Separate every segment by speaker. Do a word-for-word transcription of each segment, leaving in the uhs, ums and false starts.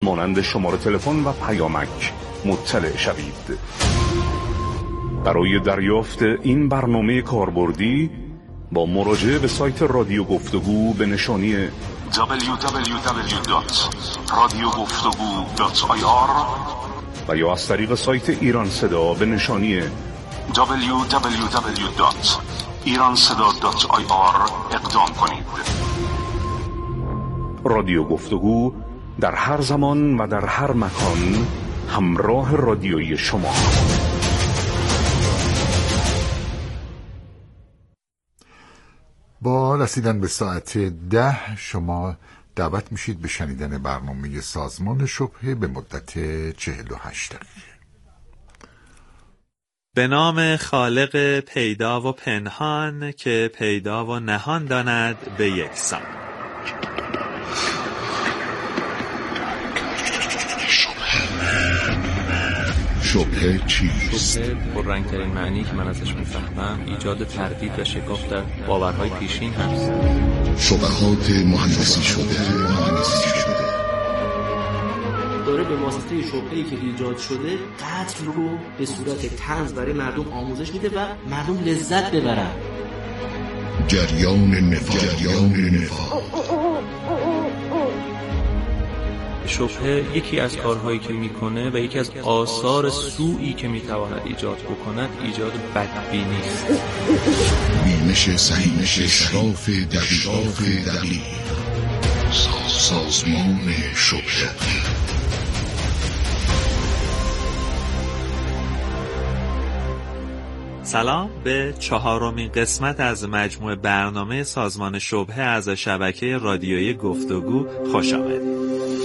Speaker 1: مانند شماره تلفن و پیامک مطلع شوید. برای دریافت این برنامه کاربردی با مراجعه به سایت رادیو گفتگو به نشانی دبلیو دبلیو دبلیو دات رادیو گفتگو دات آی آر و یا از طریق سایت ایران صدا به نشانی دبلیو دبلیو دبلیو دات ایران صدا دات آی آر اقدام کنید. رادیو گفتگو در هر زمان و در هر مکان همراه رادیویی شما.
Speaker 2: با رسیدن به ساعت ده شما دعوت میشید به شنیدن برنامه سازمان شبهه به مدت چهل و هشت دقیقه.
Speaker 3: به نام خالق پیدا و پنهان که پیدا و نهان داند به یکسان.
Speaker 2: شبهه چیست؟
Speaker 4: شبهه پررنگ‌ترین معنی که من ازش میفهمم ایجاد تردید و شکاف در باورهای پیشین هست.
Speaker 2: شبهات مهندسی شده مهندسی شده
Speaker 5: داره به واسطه شبهه‌ای که ایجاد شده قتل رو به صورت طنز برای مردم آموزش میده و مردم لذت ببرن.
Speaker 2: جریان نفاق جریان نفاق
Speaker 4: شبهه یکی از کارهایی که میکنه و یکی از آثار سوئی که میتواند ایجاد بکند ایجاد بدبینی است.
Speaker 2: بینش صحیح اشراف دقیق دقیق سازمان شبهه.
Speaker 3: سلام به چهارمین قسمت از مجموعه برنامه سازمان شبهه از شبکه رادیویی گفتگو خوش آمدید.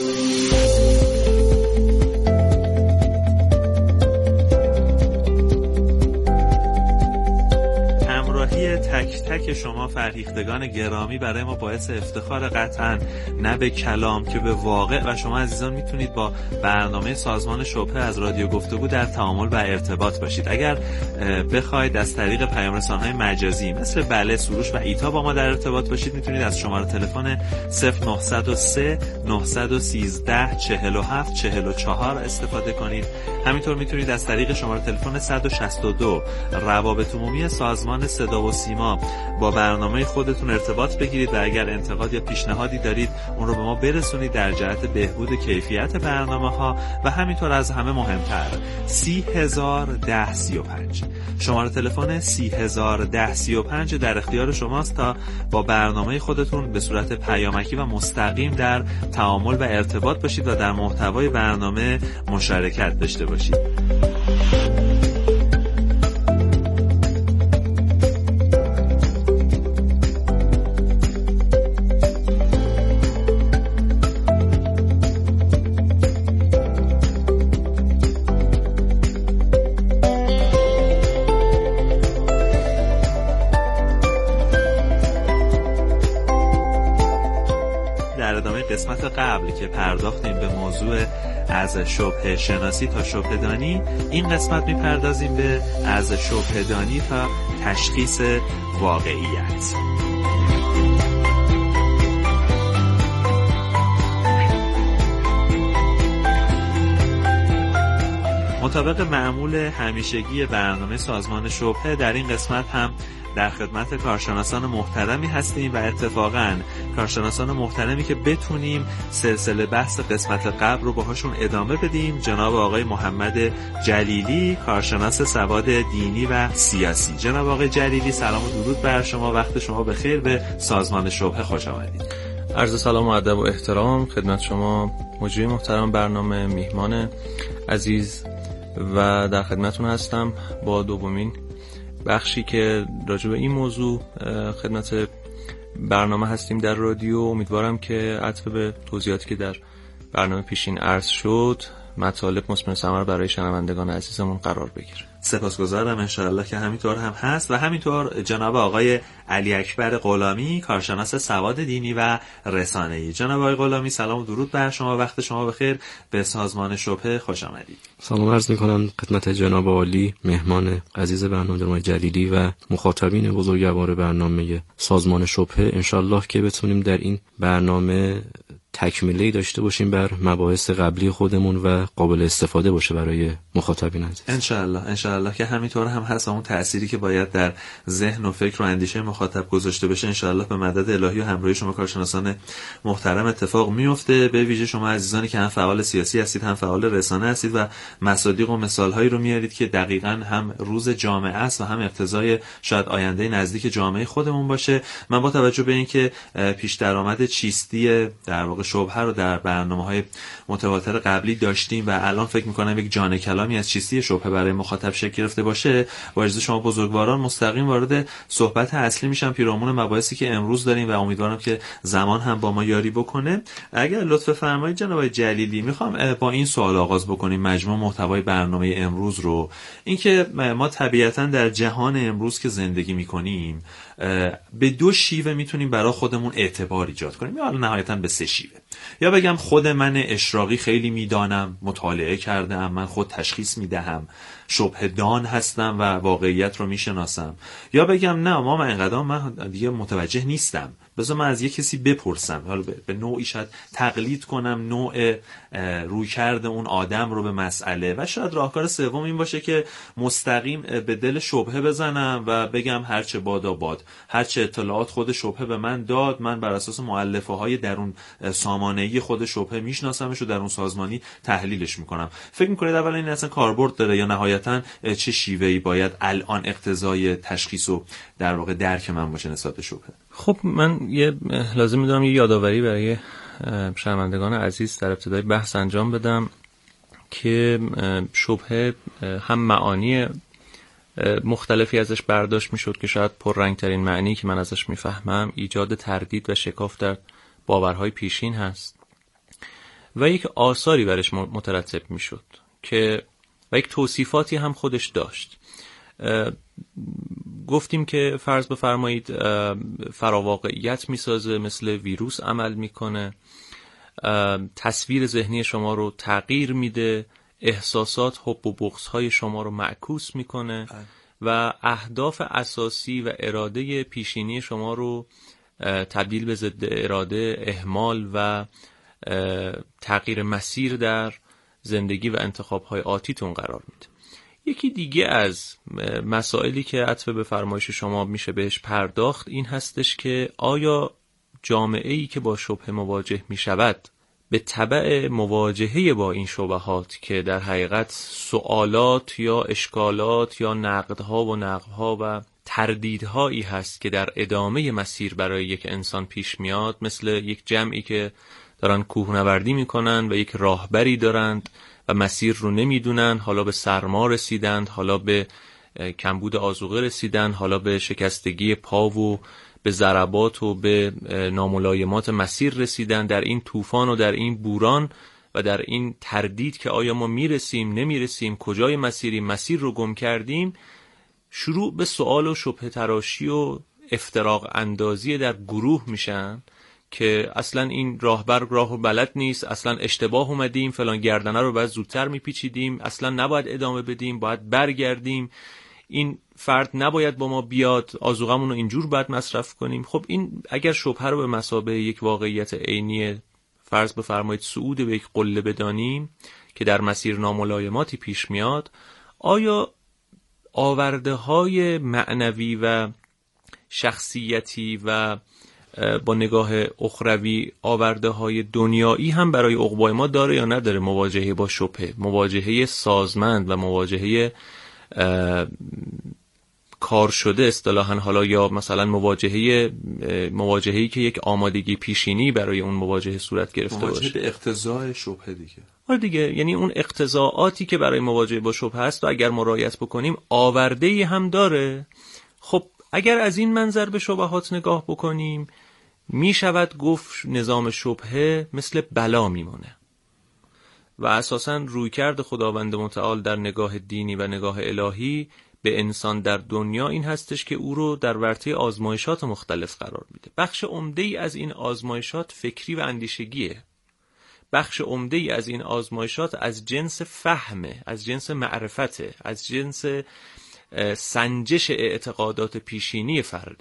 Speaker 3: تک تک شما فرهیختگان گرامی برای ما باعث افتخار، قطعا نه به کلام که به واقع، و شما عزیزان میتونید با برنامه سازمان شبهه از رادیو گفتگو در تعامل و ارتباط باشید. اگر بخواید از طریق پیام رسانه‌های مجازی مثل بله، سروش و ایتا با ما در ارتباط باشید میتونید از شماره تلفن صفر نه صفر سه نه یک سه چهل و هفت چهل و چهار استفاده کنید. همینطور میتونید از طریق شماره تلفن صد و شصت و دو روابط عمومی سازمان صدا و سیما با برنامه خودتون ارتباط بگیرید و اگر انتقاد یا پیشنهادی دارید اون رو به ما برسونید در جهت بهبود کیفیت برنامه‌ها و همینطور از همه مهمتر سی هزار ده سی و پنج شماره تلفن سی هزار ده سی و پنج در اختیار شماست تا با برنامه خودتون به صورت پیامکی و مستقیم در تعامل و ارتباط باشید و در محتوای برنامه مشارکت داشته باشید. قسمت قبل که پرداختیم به موضوع از شبهه شناسی تا شبهه دانی، این قسمت میپردازیم به از شبهه دانی تا تشخیص واقعیت. مطابق معمول همیشگی برنامه سازمان شبهه در این قسمت هم در خدمت کارشناسان محترمی هستیم و اتفاقاً کارشناسان محترمی که بتونیم سلسله بحث قسمت قبل رو باهاشون ادامه بدیم. جناب آقای محمد جلیلی، کارشناس سواد دینی و سیاسی. جناب آقای جلیلی، سلام و درود بر شما، وقت شما بخیر، به سازمان شبهه خوش آمدید.
Speaker 4: عرض سلام و ادب و احترام خدمت شما مجری محترم برنامه، میهمان عزیز، و در خدمتتون هستم با دومین بخشی که راجع به این موضوع خدمت برنامه هستیم در رادیو. امیدوارم که عطف به توضیحاتی که در برنامه پیشین عرض شد مطالب مثمر ثمر برای شنوندگان عزیزمون قرار بگیره.
Speaker 3: سپاسگزارم، انشاءالله که همینطور هم هست. و همینطور جناب آقای علی اکبر غلامی، کارشناس سواد دینی و رسانه‌ای. جناب آقای غلامی، سلام و درود بر شما، وقت شما بخیر، به سازمان شبهه خوش آمدید.
Speaker 6: سلام عرض می‌کنم خدمت جناب عالی، مهمان عزیز برنامه جناب جلیلی و مخاطبین بزرگوار برنامه سازمان شبهه. انشاءالله که بتونیم در این برنامه تکمیلی داشته باشیم بر مباحث قبلی خودمون و قابل استفاده باشه برای مخاطبین عزیز.
Speaker 3: انشالله انشالله که همینطور هم هست. اون تأثیری که باید در ذهن و فکر و اندیشه مخاطب گذاشته بشه انشالله به مدد الهی و همراهی شما کارشناسان محترم اتفاق میفته. به ویژه شما عزیزانی که هم فعال سیاسی هستید هم فعال رسانه هستید و مصادیق و مثالهایی رو میارید که دقیقاً هم روز جامعه است و هم اقتضای شاید آینده نزدیک جامعه خودمون باشه. من با توجه به اینکه پیش درآمد چیستی در واقع شبهه رو در برنامه‌های متواتر قبلی داشتیم و الان فکر می‌کنم یک جان کلامی از چیستی شبهه برای مخاطب شکل گرفته باشه، با اجازه شما بزرگواران مستقیم وارد صحبت اصلی میشم پیرامون مباحثی که امروز داریم و امیدوارم که زمان هم با ما یاری بکنه. اگر لطف فرمایید جناب جلیلی، میخوام با این سوال آغاز بکنیم مجموع محتوای برنامه امروز رو. اینکه ما طبیعتاً در جهان امروز که زندگی می‌کنیم به دو شیوه میتونیم برای خودمون اعتبار ایجاد کنیم، یا نهایتاً به سه شیوه. یا بگم خود من اشراقی خیلی میدانم، مطالعه کردم، من خود تشخیص میدهم، شبهه دان هستم و واقعیت رو میشناسم. یا بگم نه ما من اینقدر من دیگه متوجه نیستم، بذار من از یه کسی بپرسم، حالا به نوعی شاید تقلید کنم نوع رویکرد اون آدم رو به مسئله. و شاید راهکار سوم این باشه که مستقیم به دل شبهه بزنم و بگم هرچه بادا باد، هرچه اطلاعات خود شبهه به من داد، من بر اساس مؤلفه های درون سامانه‌ای خود شبهه میشناسمش و درون سازمانی تحلیلش میکنم. فکر میکنید اولا این اصلا کاربرد داره یا نهایتاً چه شیوهی باید الان اقتضای تشخیص و در واقع درک من باشه نسبت به شبهه؟
Speaker 4: خب من یه لازم میدونم یه یادآوری برای شنوندگان عزیز در ابتدای بحث انجام بدم که شبهه هم معانی مختلفی ازش برداشت میشد که شاید پررنگترین معنی که من ازش میفهمم ایجاد تردید و شکاف در باورهای پیشین هست و یک آثاری برش مترتب میشد که و یک توصیفاتی هم خودش داشت. گفتیم که فرض بفرمایید فراواقعیت میسازه، مثل ویروس عمل میکنه، تصویر ذهنی شما رو تغییر میده، احساسات حب و بغض های شما رو معکوس میکنه و اهداف اساسی و اراده پیشینی شما رو تبدیل به ضد اراده، اهمال و تغییر مسیر در زندگی و انتخاب‌های آتیتون قرار میده. یکی دیگه از مسائلی که عطف به فرمایش شما میشه بهش پرداخت این هستش که آیا جامعه‌ای که با شبهه مواجه میشود به تبع مواجهه با این شبهات که در حقیقت سوالات یا اشکالات یا نقدها و نقبها و تردیدهایی هست که در ادامه مسیر برای یک انسان پیش میاد، مثل یک جمعی که دارن کوهنوردی میکنن و یک راهبری دارند و مسیر رو نمیدونن، حالا به سرما رسیدند، حالا به کمبود آذوقه رسیدند، حالا به شکستگی پا و به ضربات و به ناملایمات مسیر رسیدند. در این طوفان و در این بوران و در این تردید که آیا ما میرسیم نمیرسیم، کجای مسیریم، مسیر رو گم کردیم، شروع به سوال و شبهه تراشی و افتراق اندازی در گروه میشن که اصلا این راهبر راه و بلد نیست، اصلا اشتباه اومدیم، فلان گردنه رو باید زودتر میپیچیدیم، اصلا نباید ادامه بدیم، باید برگردیم، این فرد نباید با ما بیاد، آذوقمون رو اینجور باید مصرف کنیم. خب این اگر شبهه رو به مثابه یک واقعیت عینی فرض بفرمایید صعود به یک قله بدانیم که در مسیر ناملایماتی پیش میاد، آیا آورده های معنوی و شخصیتی و با نگاه اخروی آورده های دنیایی هم برای عقبای ما داره یا نداره؟ مواجهه با شبهه، مواجهه سازمند و مواجهه کار شده اصطلاحاً، حالا یا مثلا مواجهه مواجهه‌ای که یک آمادگی پیشینی برای اون مواجهه صورت گرفته باشه،
Speaker 3: مواجهه به اقتضای شبهه دیگه.
Speaker 4: آره دیگه، یعنی اون اقتضاعاتی که برای مواجهه با شبهه هست و اگر مراعات بکنیم آورده‌ای هم داره. خب اگر از این منظر به شبهات نگاه بکنیم، می شود گفت نظام شبهه مثل بلا میمونه و اساساً رویکرد خداوند متعال در نگاه دینی و نگاه الهی به انسان در دنیا این هستش که او رو در ورطه آزمایشات مختلف قرار میده. بخش عمده‌ای از این آزمایشات فکری و اندیشگیه. بخش عمده‌ای از این آزمایشات از جنس فهمه، از جنس معرفته، از جنس سنجش اعتقادات پیشینی فرده.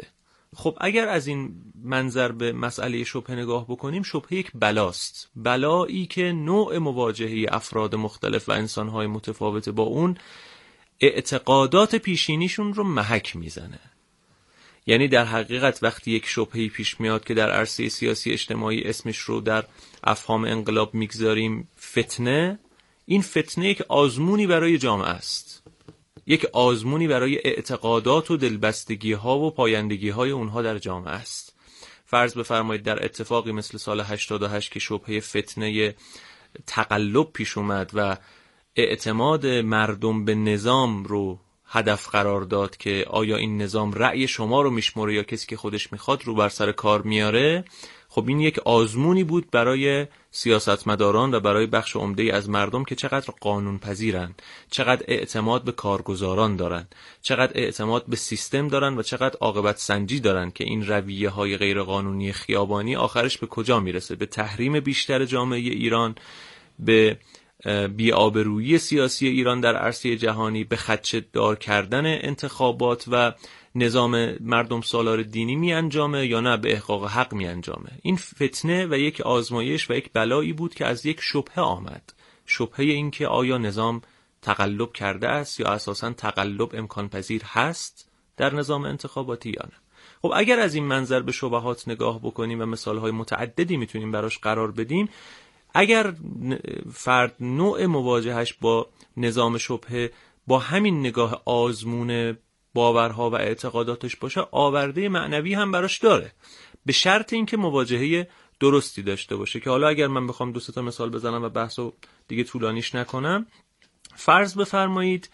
Speaker 4: خب اگر از این منظر به مسئله شبهه نگاه بکنیم، شبهه یک بلاست، بلایی که نوع مواجهه افراد مختلف و انسانهای متفاوت با اون اعتقادات پیشینیشون رو محک میزنه. یعنی در حقیقت وقتی یک شبهه‌ای پیش میاد که در عرصه سیاسی اجتماعی اسمش رو در افهام انقلاب میگذاریم فتنه، این فتنه یک آزمونی برای جامعه است، یک آزمونی برای اعتقادات و دلبستگی ها و پایندگی های اونها در جامعه است. فرض بفرمایید در اتفاقی مثل سال هشتاد و هشت که شبهه فتنه تقلب پیش اومد و اعتماد مردم به نظام رو هدف قرار داد که آیا این نظام رأی شما رو میشمره یا کسی که خودش میخواد رو بر سر کار میاره، خب این یک آزمونی بود برای سیاستمداران و برای بخش عمده از مردم که چقدر قانون پذیرن، چقدر اعتماد به کارگزاران دارن، چقدر اعتماد به سیستم دارن و چقدر عاقبت سنجی دارن که این رویه های غیر قانونی خیابانی آخرش به کجا میرسه؟ به تحریم بیشتر جامعه ایران، به بی‌آبرویی سیاسی ایران در عرصه جهانی، به خدشه دار کردن انتخابات و نظام مردم سالار دینی می انجامه یا نه به احقاق حق می انجامه. این فتنه و یک آزمایش و یک بلایی بود که از یک شبهه آمد، شبهه این که آیا نظام تقلب کرده است یا اساساً تقلب امکان پذیر هست در نظام انتخاباتی یا نه. خب اگر از این منظر به شبهات نگاه بکنیم و مثالهای متعددی میتونیم براش قرار بدیم، اگر فرد نوع مواجهش با نظام شبهه با همین نگاه آزمون باورها و اعتقاداتش باشه، آورده معنوی هم براش داره، به شرط اینکه مواجهه درستی داشته باشه. که حالا اگر من بخوام دو سه تا مثال بزنم و بحثو دیگه طولانیش نکنم، فرض بفرمایید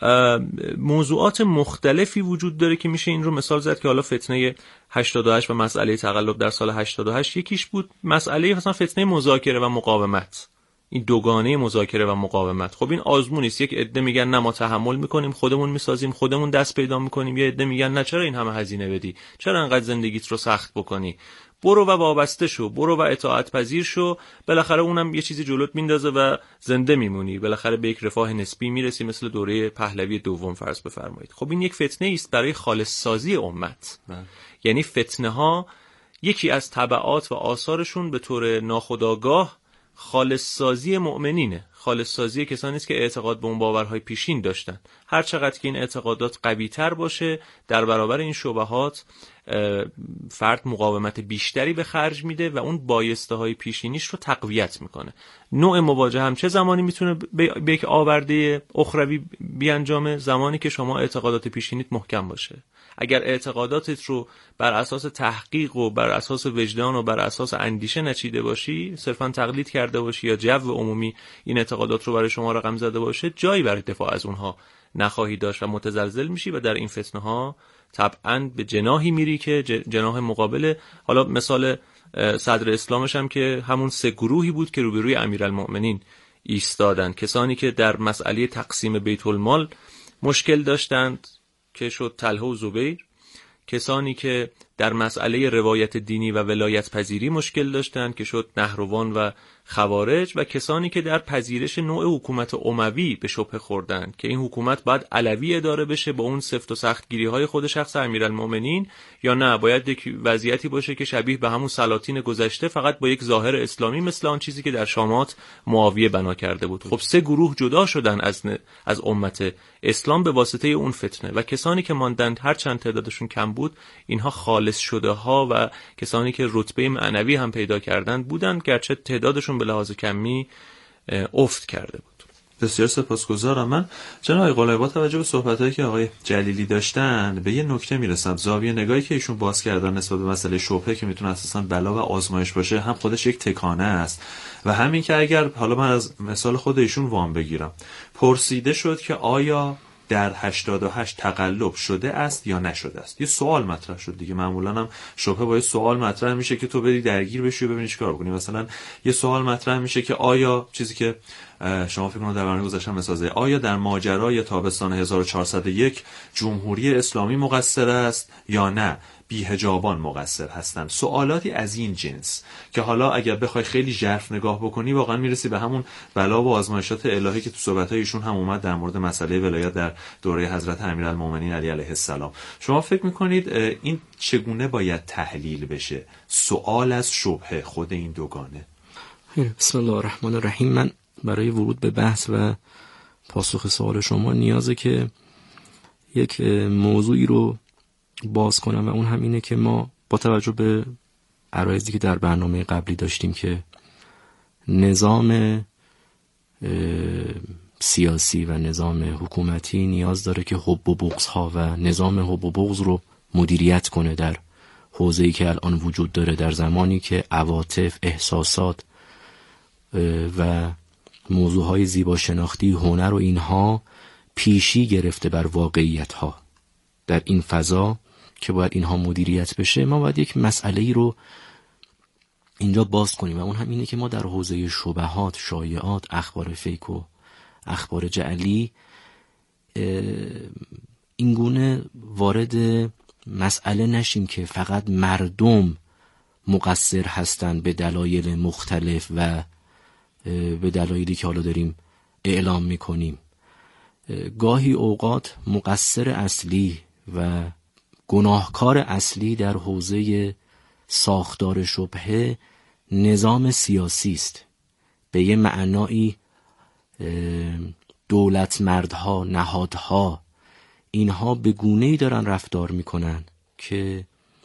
Speaker 4: موضوعات مختلفی وجود داره که میشه این رو مثال زد که حالا فتنه هشتاد و هشت و مسئله تقلب در سال هشتاد و هشت یکیش بود، مسئله مثلا فتنه مذاکره و مقاومت، این دوگانه مذاکره و مقاومت. خب این آزمونی است، یک عده میگن نه ما تحمل میکنیم، خودمون میسازیم، خودمون دست پیدا میکنیم، یه عده میگن نه چرا این همه هزینه بدی، چرا انقدر زندگیت رو سخت بکنی، برو و وابسته شو، برو و اطاعت پذیر شو، بالاخره اونم یه چیزی جلوت میندازه و زنده میمونی، بالاخره به یک رفاه نسبی میرسی، مثل دوره پهلوی دوم فرض بفرمایید. خب این یک فتنه است برای خالص سازی امت. نه. یعنی فتنه ها یکی از تبعات و آثارشون به طور ناخودآگاه خالص سازی مؤمنینه، خالص سازی کسانی است که اعتقاد به اون باورهای پیشین داشتن. هر چقدر که این اعتقادات قوی تر باشه، در برابر این شبهات فرد مقاومت بیشتری به خرج میده و اون بایسته های پیشینیش رو تقویت میکنه. نوع مواجهه هم چه زمانی میتونه به یک آورده اخروی بیانجامه؟ زمانی که شما اعتقادات پیشینیت محکم باشه. اگر اعتقاداتت رو بر اساس تحقیق و بر اساس وجدان و بر اساس اندیشه نچیده باشی، صرفا تقلید کرده باشی یا جو عمومی این اعتقادات رو برای شما رقم زده باشه، جایی برای دفاع از اونها نخواهی داشت و متزلزل میشی و در این فتنه ها طبعاً به جناحی میری که جناح مقابل، حالا مثال صدر اسلامش هم که همون سه گروهی بود که روبروی امیرالمؤمنین ایستادند، کسانی که در مسئله تقسیم بیت المال مشکل داشتند که شد طلحه و زبیر، کسانی که در مسئله روایت دینی و ولایت پذیری مشکل داشتند که شد نهروان و خوارج، و کسانی که در پذیرش نوع حکومت اموی به شبهه خوردند که این حکومت باید علوی اداره بشه با اون سفت و سختگیری های خود شخص امیرالمؤمنین، یا نه باید یک وضعیتی باشه که شبیه به همون سلاطین گذشته، فقط با یک ظاهر اسلامی مثل آن چیزی که در شامات معاویه بنا کرده بود. خب سه گروه جدا شدن از از امت اسلام به واسطه اون فتنه، و کسانی که ماندند هر چند تعدادشون کم بود، اینها خالص شده ها و کسانی که رتبه معنوی هم پیدا کردند بودند، گرچه تعدادشون به لحاظ کمی افت کرده بود.
Speaker 3: بسیار سپاسگزارم. من جناب آقای قلعه‌ای با توجه به صحبتایی که آقای جلیلی داشتن به یه نکته میرسم. زاویه نگاهی که ایشون باز کردن نسبت به مسئله شبهه که میتونه اساسا بلا و آزمایش باشه، هم خودش یک تکانه است و همین که اگر حالا من از مثال خود ایشون وام بگیرم، پرسیده شد که آیا در هشتاد و هشت تقلب شده است یا نشده است. یه سوال مطرح شد دیگه. معمولا هم شبهه با یه سوال مطرح میشه که تو بری درگیر بشی و ببینی چیکار بکنی. مثلا یه سوال مطرح میشه که آیا چیزی که شما فکر کنید در برنامه گذاشتم مثلا، آیا در ماجرای تابستان هزار و چهارصد و یک جمهوری اسلامی مقصر است یا نه؟ بی‌حجابان مقصر هستن. سوالاتی از این جنس که حالا اگر بخوای خیلی ژرف نگاه بکنی واقعا میرسی به همون بلا و آزمایشات الهی که تو صحبت‌های ایشون هم اومد در مورد مسئله ولایت در دوره حضرت امیرالمومنین علی علیه السلام. شما فکر می‌کنید این چگونه باید تحلیل بشه؟ سوال از شبهه خود این دوگانه.
Speaker 6: بسم الله الرحمن الرحیم. من برای ورود به بحث و پاسخ سوال شما نیازه که یک موضوعی رو باز کنم و اون هم اینه که ما با توجه به عرایضی که در برنامه قبلی داشتیم که نظام سیاسی و نظام حکومتی نیاز داره که حب و بغض ها و نظام حب و بغض رو مدیریت کنه در حوزه‌ای که الان وجود داره، در زمانی که عواطف، احساسات و موضوعهای زیبا شناختی، هنر و اینها پیشی گرفته بر واقعیت ها. در این فضا که باید اینها مدیریت بشه، ما باید یک مسئله‌ای رو اینجا باز کنیم و اون هم اینه که ما در حوزه شبهات، شایعات، اخبار فیک و اخبار جعلی اینگونه وارد مسئله نشیم که فقط مردم مقصر هستند به دلایل مختلف و به دلایلی که حالا داریم اعلام میکنیم. گاهی اوقات مقصر اصلی و گناهکار اصلی در حوزه ساختار شبهه نظام سیاسی است. به یه معنایی دولتمردها، نهادها، اینها به گونه‌ای دارن رفتار میکنن که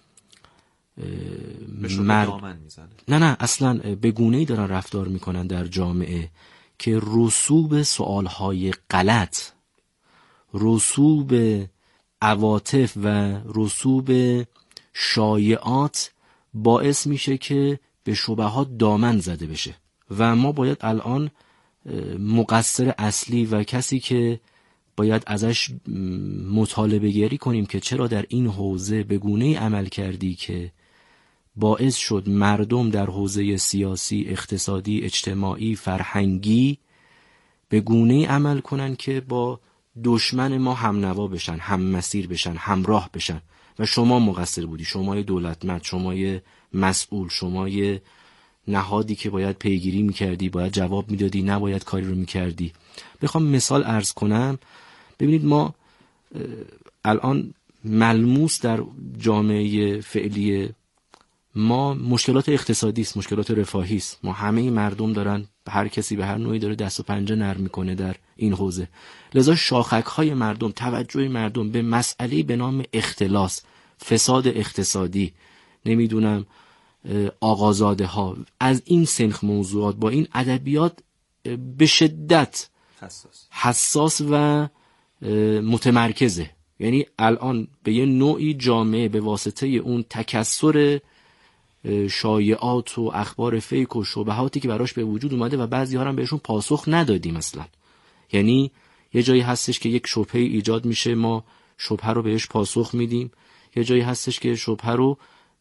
Speaker 6: مرد... نه نه اصلا به گونه‌ای دارن رفتار میکنن در جامعه که رسوب سوالهای غلط، رسوب عواطف و رسوب شایعات باعث میشه که به شبهات دامن زده بشه و ما باید الان مقصر اصلی و کسی که باید ازش مطالبه گری کنیم که چرا در این حوزه به گونه‌ای عمل کردی که باعث شد مردم در حوزه سیاسی، اقتصادی، اجتماعی، فرهنگی به گونه‌ای عمل کنن که با دشمن ما هم نوا بشن، هم مسیر بشن، همراه بشن و شما مقصر بودی، شمای دولتمند، شمای مسئول، شمای نهادی که باید پیگیری میکردی، باید جواب میدادی، نباید کاری رو میکردی. بخوام مثال عرض کنم، ببینید ما الان ملموس در جامعه فعلی ما مشکلات اقتصادی است، مشکلات رفاهی است. ما همه مردم دارن، هر کسی به هر نوعی داره دست و پنجه نرم میکنه در این حوزه. لذا شاخک‌های مردم، توجه مردم به مسئله به نام اختلاس، فساد اقتصادی، نمیدونم آقازاده ها، از این سنخ موضوعات با این ادبیات به شدت حساس, حساس و متمرکزه. یعنی الان به یه نوعی جامعه به واسطه اون تکثر شایعات و اخبار فیک و شبهاتی که براش به وجود اومده و بعضی ها هم بهشون پاسخ ندادیم اصلا. یعنی یه جایی هستش که یک شبهه ایجاد میشه، ما شبهه رو بهش پاسخ میدیم، یه جایی هستش که شبهه رو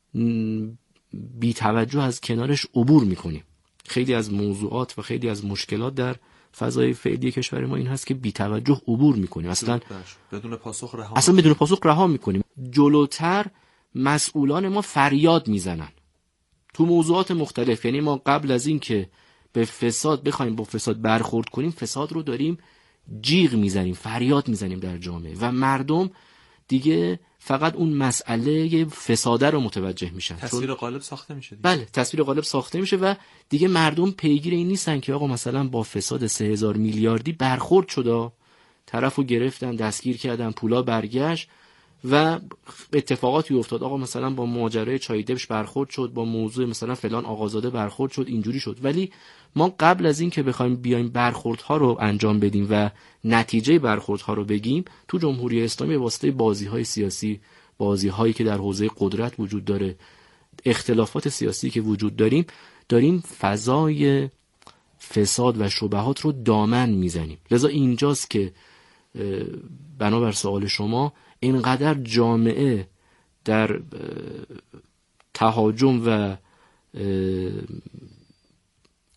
Speaker 6: بی توجه از کنارش عبور میکنیم. خیلی از موضوعات و خیلی از مشکلات در فضای فعلی کشور ما این هست که بی توجه عبور میکنیم، اصلا
Speaker 3: بدون پاسخ رها
Speaker 6: اصلا بدون پاسخ رها میکنیم. جلوتر مسئولان ما فریاد میزنن تو موضوعات مختلف. یعنی ما قبل از این که به فساد بخوایم با فساد برخورد کنیم، فساد رو داریم جیغ میزنیم، فریاد میزنیم در جامعه و مردم دیگه فقط اون مسئله فساده رو متوجه میشن.
Speaker 3: تصویر غالب ساخته میشه دیگه.
Speaker 6: بله، تصویر غالب ساخته میشه و دیگه مردم پیگیر این نیستن که آقا مثلا با فساد سه هزار میلیاردی برخورد شده، طرفو گرفتن، دستگیر کردن، پولا برگشت و اتفاقاتی افتاد. آقا مثلا با ماجرای چای دبش برخورد شد، با موضوع مثلا فلان آقازاده برخورد شد، اینجوری شد. ولی ما قبل از این که بخوایم بیایم برخوردها رو انجام بدیم و نتیجه برخوردها رو بگیم، تو جمهوری اسلامی واسطه بازی‌های سیاسی، بازی‌هایی که در حوزه قدرت وجود داره، اختلافات سیاسی که وجود داریم، داریم فضای فساد و شبهات رو دامن میزنیم. لذا اینجاست که بنابر سوال شما اینقدر جامعه در تهاجم و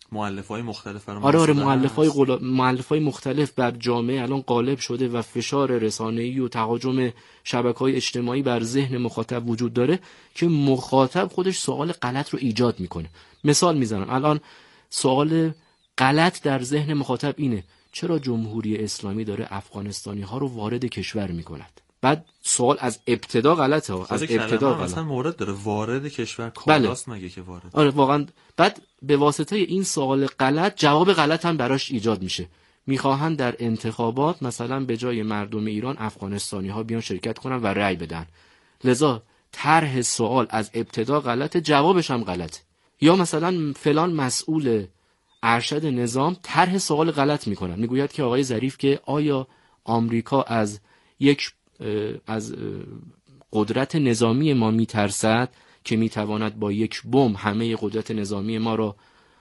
Speaker 3: مؤلفه‌های مختلف برای
Speaker 6: آره آره مؤلفه‌های غلا... مؤلفه‌های مختلف بر جامعه الان غالب شده و فشار رسانه‌ای و تهاجم شبکه‌های اجتماعی بر ذهن مخاطب وجود داره که مخاطب خودش سوال غلط رو ایجاد میکنه. مثال میزنم، الان سوال غلط در ذهن مخاطب اینه: چرا جمهوری اسلامی داره افغانستانی ها رو وارد کشور میکند؟ بعد سوال از ابتدا غلطه ها، از ابتدا غلط.
Speaker 3: مثلا مورد داره وارد کشور کالاست مگه که وارد.
Speaker 6: آره واقعا. بعد به واسطه این سوال غلط جواب غلط هم براش ایجاد میشه. میخواهن در انتخابات مثلا به جای مردم ایران افغانستانی ها بیان شرکت کنن و رأی بدن، لذا طرح سوال از ابتدا غلطه، جوابش هم غلطه. یا مثلا فلان مسئول ارشد نظام طرح سوال غلط میکنن، میگوید که آقای ظریف که آیا آمریکا از یک از قدرت نظامی ما میترسد که میتواند با یک بمب همه قدرت نظامی ما را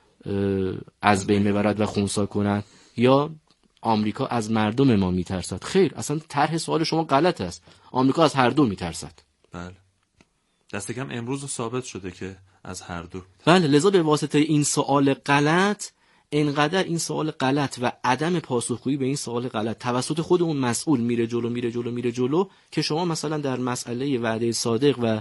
Speaker 6: از بین ببرد و خونسا کند، یا آمریکا از مردم ما میترسد؟ خیر، اصلا طرح سوال شما غلط است. آمریکا از هر دو میترسد.
Speaker 3: بله، دست کم امروز ثابت شده که از هر دو.
Speaker 6: بله، لذا به واسطه این سوال غلط، اینقدر این سوال غلط و عدم پاسخگویی به این سوال غلط توسط خود اون مسئول میره جلو میره جلو میره جلو که شما مثلا در مسئله وعده صادق و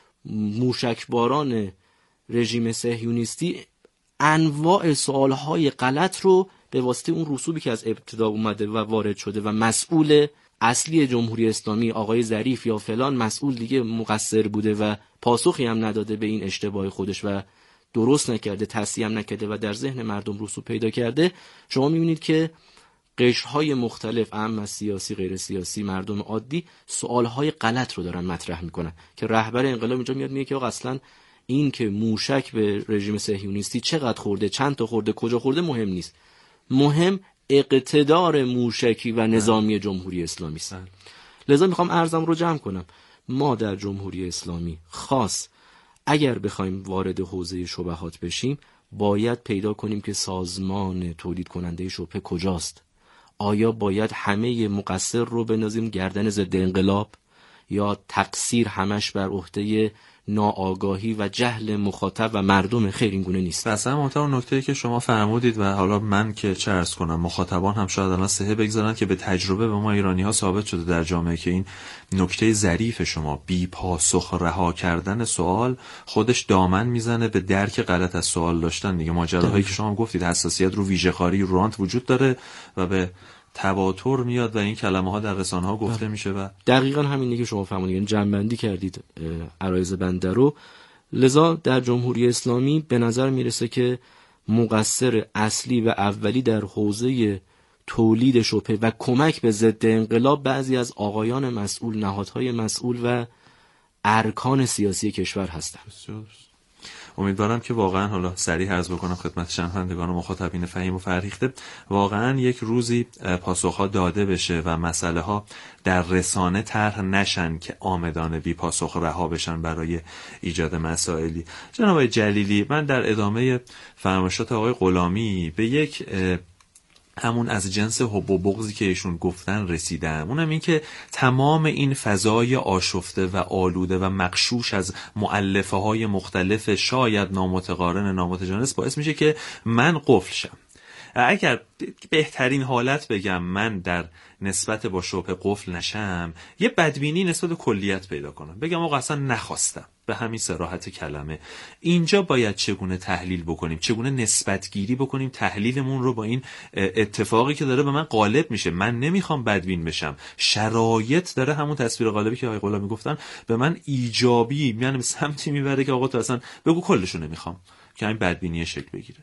Speaker 6: موشکباران رژیم صهیونیستی انواع سوالهای غلط رو به واسطه اون رسوبی که از ابتدا اومده و وارد شده و مسئول اصلی جمهوری اسلامی آقای ظریف یا فلان مسئول دیگه مقصر بوده و پاسخی هم نداده به این اشتباه خودش و درست نکرده، تصحیح هم نکرده و در ذهن مردم رسوب پیدا کرده، شما میبینید که قشرهای مختلف، اما سیاسی غیر سیاسی، مردم عادی، سوالهای غلط رو دارن مطرح میکنن که رهبر انقلاب اینجا میاد میگه که آقا اصلا این که موشک به رژیم صهیونیستی چقدر خورده، چند تا خورده، کجا خورده مهم نیست، مهم اقتدار موشکی و نظامی جمهوری اسلامی است. لذا میخوام عرضم رو جمع کنم. ما در جمهوری اسلامی خاص اگر بخوایم وارد حوزه شبهات بشیم، باید پیدا کنیم که سازمان تولید کننده شبهه کجاست. آیا باید همه مقصر رو بندازیم گردن ضد انقلاب، یا تقصیر همش بر عهده ناآگاهی و جهل مخاطب و مردم؟ خیر، این گونه نیست.
Speaker 3: مثلا منتها نکته‌ای که شما فرمودید و حالا من که چه عرض کنم، مخاطبان هم شاید الان سهه بگذارن که به تجربه به ما ایرانی‌ها ثابت شده در جامعه که این نکته ظریف شما، بی پاسخ رها کردن سوال، خودش دامن میزنه به درک غلط از سوال داشتن دیگه. ماجراهایی که شما گفتید، حساسیت رو ویژه‌خواری رو رانت وجود داره و به تواتر میاد و این کلمه ها در رسانه ها گفته میشه و
Speaker 6: دقیقاً همینه که شما فرمودید، جمع‌بندی کردید عرایض بنده رو. لذا در جمهوری اسلامی به نظر میرسه که مقصر اصلی و اولی در حوزه تولید شبهه و کمک به ضد انقلاب بعضی از آقایان مسئول، نهادهای مسئول و ارکان سیاسی کشور هستند.
Speaker 3: امیدوارم که واقعا، حالا سریع عرض بکنم خدمت شنوندگان و مخاطبین فهیم و فرهیخته، واقعا یک روزی پاسخها داده بشه و مسئله ها در رسانه طرح نشن که عامدانه بی پاسخ رها بشن برای ایجاد مسائلی. جناب آقای جلیلی، من در ادامه فرمایشات آقای غلامی به یک همون از جنس حب و بغضی که ایشون گفتن رسیدم. اونم این که تمام این فضای آشفته و آلوده و مغشوش از مؤلفه های مختلف شاید نامتقارن نامتجانس باعث میشه که من قفل شم. اگر بهترین حالت بگم من در نسبت با شبهه قفل نشم، یه بدبینی نسبت کلیت پیدا کنم، بگم آقا اصلا نخواستم، به همین صراحت کلمه. اینجا باید چگونه تحلیل بکنیم، چگونه نسبتگیری بکنیم تحلیلمون رو با این اتفاقی که داره به من غالب میشه. من نمیخوام بدبین بشم، شرایط داره همون تصویر غالبی که آقای غلامی گفتن به من ایجابی یعنی سمتی میبره که آقا تو اصلا بگو کلشو نمیخوام، که این بدبینی شکل بگیره.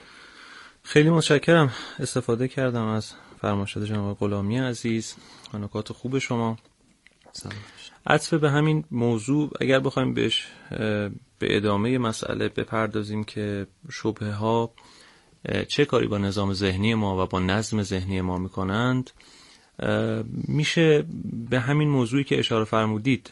Speaker 4: خیلی متشکرم، استفاده کردم از فرمایشات جناب غلامی عزیز و نکات خوب شما. عطف به همین موضوع اگر بخوایم بهش به ادامه مسئله بپردازیم که شبهه ها چه کاری با نظام ذهنی ما و با نظم ذهنی ما میکنند، میشه به همین موضوعی که اشاره فرمودید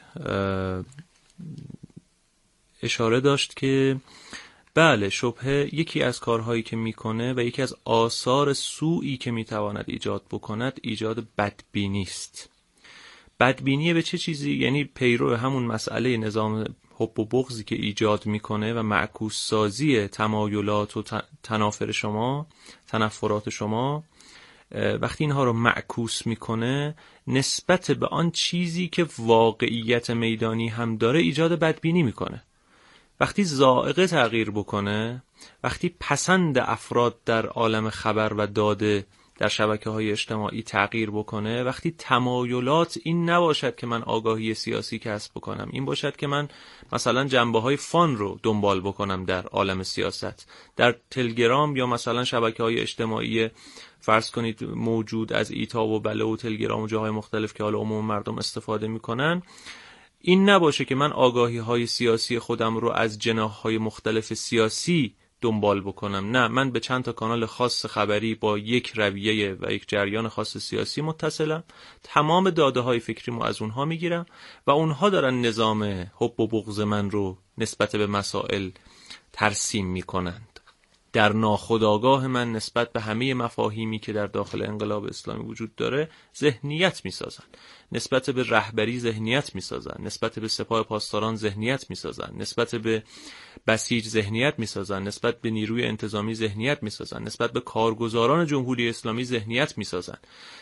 Speaker 4: اشاره داشت که بله، شبهه یکی از کارهایی که میکنه و یکی از آثار سوئی که میتواند ایجاد بکند ایجاد بدبینی است. بدبینی به چه چیزی؟ یعنی پیرو همون مسئله نظام حب و بغضی که ایجاد میکنه و معکوس سازی تمایلات و تنافر شما، تنفرات شما، وقتی اینها رو معکوس میکنه نسبت به آن چیزی که واقعیت میدانی هم داره ایجاد بدبینی میکنه. وقتی ذائقه تغییر بکنه، وقتی پسند افراد در عالم خبر و داده در شبکه‌های اجتماعی تغییر بکنه، وقتی تمایلات این نباشد که من آگاهی سیاسی کسب بکنم، این باشد که من مثلا جنبه‌های فان رو دنبال بکنم در عالم سیاست، در تلگرام یا مثلا شبکه‌های اجتماعی فرض کنید موجود از ایتا و بله و تلگرام و جاهای مختلف که حالا عموم مردم استفاده میکنن، این نباشه که من آگاهی‌های سیاسی خودم رو از جناح‌های مختلف سیاسی دنبال بکنم. نه، من به چند تا کانال خاص خبری با یک رویه و یک جریان خاص سیاسی متصلم، تمام داده های فکریمو از اونها میگیرم و اونها دارن نظام حب و بغض من رو نسبت به مسائل ترسیم میکنند. در ناخودآگاه من نسبت به همه مفاهیمی که در داخل انقلاب اسلامی وجود داره ذهنیت میسازن، نسبت به رهبری ذهنیت میسازن، نسبت به سپاه پاسداران ذهنیت میسازن، نسبت به بسیج ذهنیت میسازن، نسبت به نیروی انتظامی ذهنیت میسازن، نسبت به کارگزاران جمهوری اسلامی ذهنیت میسازن.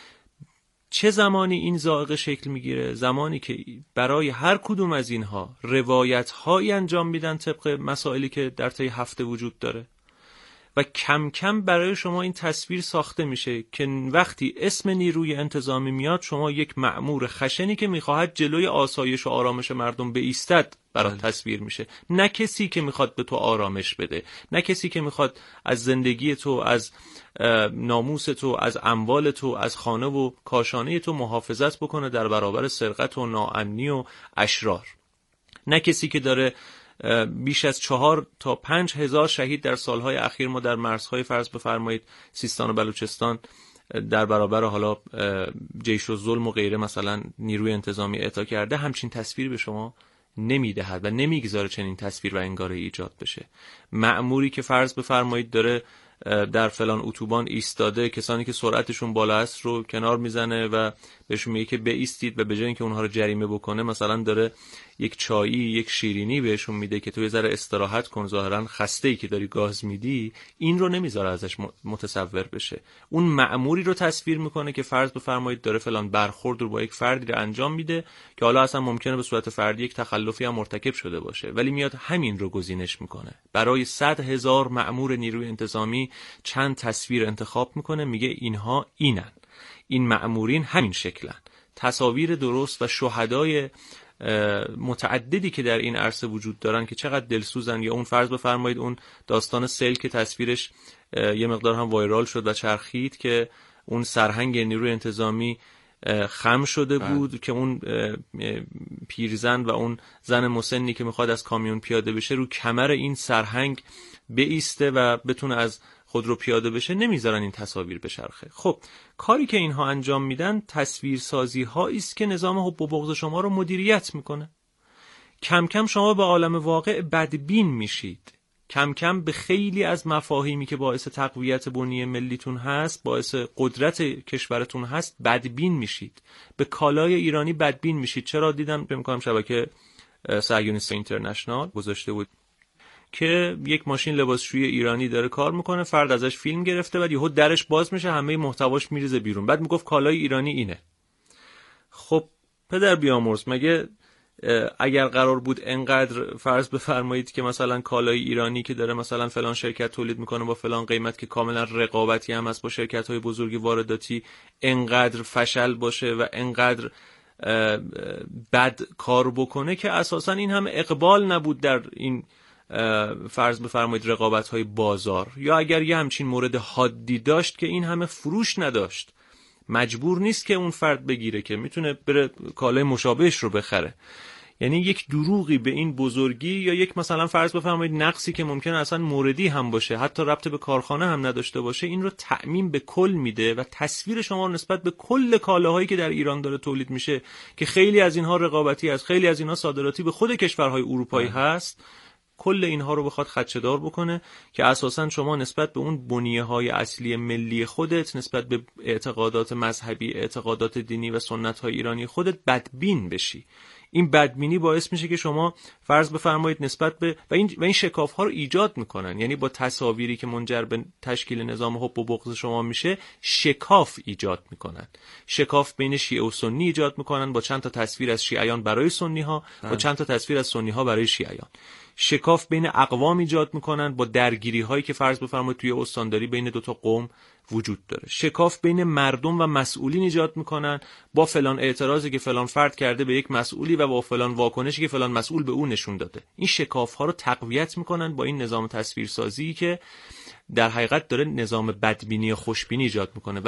Speaker 4: چه زمانی این ذائقه شکل میگیره؟ زمانی که برای هر کدوم از اینها روایت هایی انجام میدن طبق مسائلی که در طی هفته وجود داره و کم کم برای شما این تصویر ساخته میشه که وقتی اسم نیروی انتظامی میاد، شما یک مأمور خشنی که میخواهد جلوی آسایش و آرامش مردم بایستد برات تصویر میشه، نه کسی که میخواد به تو آرامش بده، نه کسی که میخواد از زندگی تو، از ناموس تو، از اموال تو، از خانه و کاشانه تو محافظت بکنه در برابر سرقت و ناامنی و اشرار، نه کسی که داره بیش از چهار تا پنج هزار شهید در سالهای اخیر ما در مرزهای فرض بفرمایید سیستان و بلوچستان در برابر حالا جیش و ظلم و غیره مثلا نیروی انتظامی اعطا کرده، همچین تصویر به شما نمیدهد و نمیگذاره چنین تصویر و انگاره ایجاد بشه. مأموری که فرض بفرمایید داره در فلان اتوبان ایستاده، کسانی که سرعتشون بالا است رو کنار میزنه و بهشون میگه که بایستید و به جای اینکه اونها رو جریمه بکنه مثلا داره یک چایی، یک شیرینی بهشون میده که تو یه ذره استراحت کن، ظاهرا خسته‌ای که داری گاز میدی، این رو نمیذاره ازش متصور بشه. اون مأموری رو تصویر میکنه که فرض بفرمایید داره فلان برخورد رو با یک فردی رو انجام میده که حالا اصلا ممکنه به صورت فردی یک تخلفی هم مرتکب شده باشه، ولی میاد همین رو گزینش میکنه. برای صد هزار مأمور نیروی انتظامی چند تصویر انتخاب میکنه، میگه اینها اینن، این مأمورین همین شکلن. تصاویر درست و شهدای متعددی که در این عرصه وجود دارن که چقدر دلسوزن. یا اون فرض بفرمایید اون داستان سیل که تصویرش یه مقدار هم وایرال شد و چرخید که اون سرهنگ نیروی انتظامی خم شده بود که اون پیرزن و اون زن مسنی که میخواد از کامیون پیاده بشه رو کمر این سرهنگ بایسته و بتونه از خود رو پیاده بشه، نمیذارن این تصاویر بچرخه. خب کاری که اینها انجام میدن تصویرسازی هایی است که نظام حب و بغض شما رو مدیریت میکنه. کم کم شما به عالم واقع بدبین میشید، کم کم به خیلی از مفاهیمی که باعث تقویت بنیه ملیتون هست، باعث قدرت کشورتون هست، بدبین میشید. به کالای ایرانی بدبین میشید. چرا؟ دیدم فکر می‌کنم شبکه صهیونیست اینترنشنال گذاشته بود که یک ماشین لباسشویی ایرانی داره کار میکنه، فرد ازش فیلم گرفته، بعد یهو درش باز میشه، همه محتواش میریزه بیرون، بعد میگفت کالای ایرانی اینه. خب پدر بیامرز، مگه اگر قرار بود انقدر فرض بفرمایید که مثلا کالای ایرانی که داره مثلا فلان شرکت تولید میکنه با فلان قیمت که کاملا رقابتی هم هست با شرکت‌های بزرگ وارداتی، انقدر فشل باشه و انقدر بد کار بکنه که اساسا این هم اقبال نبود در این فرض بفرمایید رقابت‌های بازار، یا اگر یه همچین مورد حادی داشت که این همه فروش نداشت، مجبور نیست که اون فرد بگیره، که میتونه بره کالای مشابهش رو بخره. یعنی یک دروغی به این بزرگی یا یک مثلا فرض بفرمایید نقصی که ممکنه اصلا موردی هم باشه، حتی ربط به کارخانه هم نداشته باشه، این رو تعمیم به کل میده و تصویر شما رو نسبت به کل کالاهایی که در ایران داره تولید میشه که خیلی از اینها رقابتی است، خیلی از اینها صادراتی به خود کشورهای اروپایی هست، کل اینها رو بخواد خدشه‌دار بکنه که اساساً شما نسبت به اون بنیه‌های اصلی ملی خودت، نسبت به اعتقادات مذهبی، اعتقادات دینی و سنت‌های ایرانی خودت بدبین بشی. این بدبینی باعث میشه که شما فرض بفرمایید نسبت به و این و این شکاف ها رو ایجاد میکنن، یعنی با تصاویری که منجر به تشکیل نظام حب و بغض شما میشه شکاف ایجاد میکنن، شکاف بین شیعه و سنی ایجاد میکنن با چند تا تصویر از شیعیان برای سنی ها، با چند تا تصویر از سنی ها برای شیعیان. شکاف بین اقوام ایجاد میکنن با درگیری هایی که فرض بفرمایید توی استانداری بین دو تا قوم وجود داره. شکاف بین مردم و مسئولین ایجاد میکنن با فلان اعتراضی که فلان فرد کرده به یک مسئولی و با فلان واکنشی که فلان مسئول به اون نشون داده. این شکاف ها رو تقویت میکنن با این نظام تصویرسازی که در حقیقت داره نظام بدبینی خوشبینی ایجاد میکنه.